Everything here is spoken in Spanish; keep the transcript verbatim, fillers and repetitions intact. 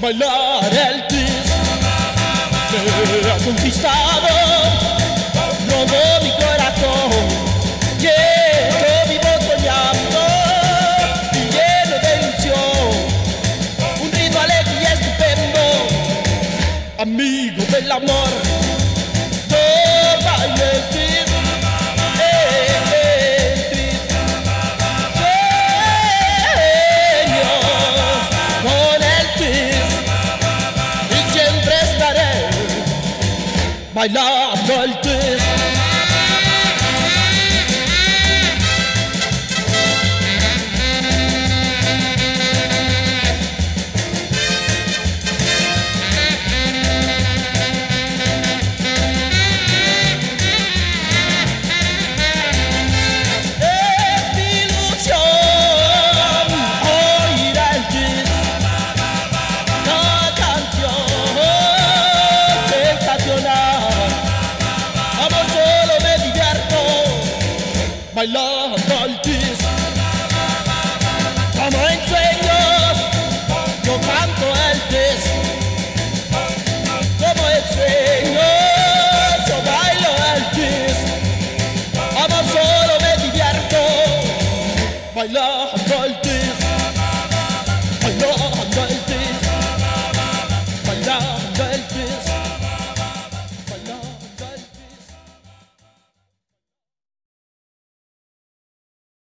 bailar el twist. Me ha conquistado, robó mi corazón. Yeah, yo vivo soñando y lleno de ilusión. Un ritmo alegre y estupendo, amigo del amor. Yo bailo el twist, eh, eh, el twist. Sueño con el twist y siempre estaré bailando el twist. Bailando el twist, como en sueños, yo canto el twist. Como en sueños, yo bailo el twist. Amor, solo me divierto, bailando el twist, bailando el twist, bailando el twist.